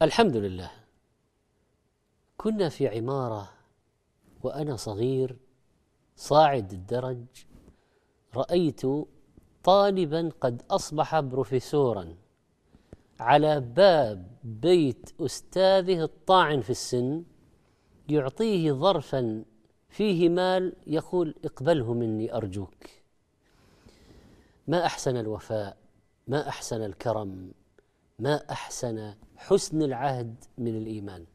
الحمد لله. كنا في عمارة وأنا صغير صاعد الدرج، رأيت طالبا قد أصبح بروفيسورا على باب بيت أستاذه الطاعن في السن، يعطيه ظرفا فيه مال يقول: اقبله مني أرجوك. ما أحسن الوفاء، ما أحسن الكرم، ما أحسن حسن العهد من الإيمان.